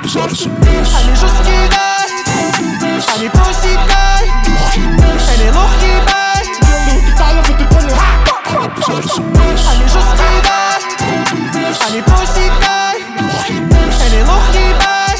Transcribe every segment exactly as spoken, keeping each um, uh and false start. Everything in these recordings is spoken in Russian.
Они жесткие, да, они пусти, да, они лохи, да, они жесткие, да, они пусти, да, они лохи, да.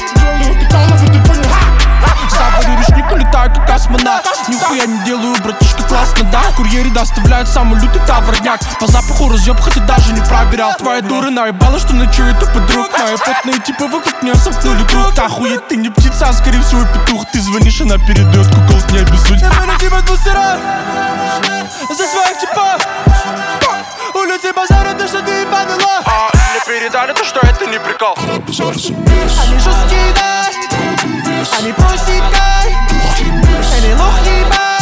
Заварю ручник, улетаю как космонавт. Нихуя не делаю, братишка, классно, да? Курьеры доставляют самый лютый товарняк. По запаху разъеб, хоть и даже не проверял. Твоя дура наебала, что ночует у подруг. Мои потные типы вокруг меня сомкнули круг. Охуеть, ты не птица, а скорее всего петух. Ты звонишь, она передает, кукол, не обессудь. Я беру тебя двусера за своих типов. Улицы базарят, то что ты ебанула. А мне передали то, что это не прикол. Они жесткие, да, они пусти, да, они лохи, да,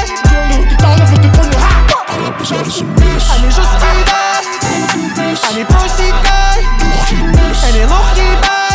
они жесткие, да, они пусти, да, они лохи, да.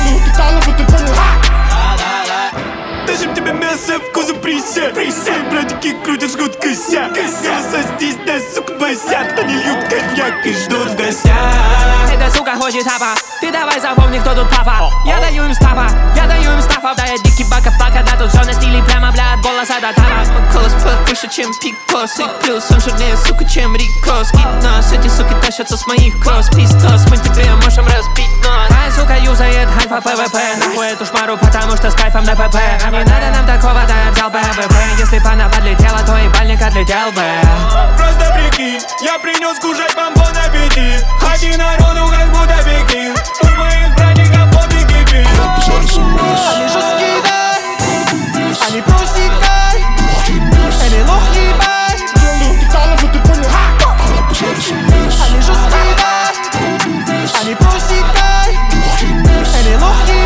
Дашим тебе мясо, вкусу присед. Присед, братики крутят, жгут косяк. Мясо здесь, да, сука, босят. Они льют коньяк и ждут гостя. Эта сука хочет хапа. Ты давай запомни, кто тут папа. Я даю им стафа, я даю им стафа. Да, я дикий бака, когда тут все на стиле прямо, бля, от голоса до тара. Голос выше, чем пикос. И плюс он жирнее, сука, чем Рико. Скид нос, эти суки тащатся с моих кросс. Пистос, мы тебе можем разбить нос. Твоя сука юзает альфа ПВП. Нахуй эту шмару, потому что с кайфом на ПП. А не надо нам такого, да я взял ПВП. Если б она подлетела, то ебальник отлетел бы. Просто прикинь, я принес кушать вам бон аппетит. Ходи народу, как будто Пекин. У моих братиков вот и кипит. Они жесткие, да, они пусти, да, они лохи, да, они жесткие, да, они пусти, да, они лохи.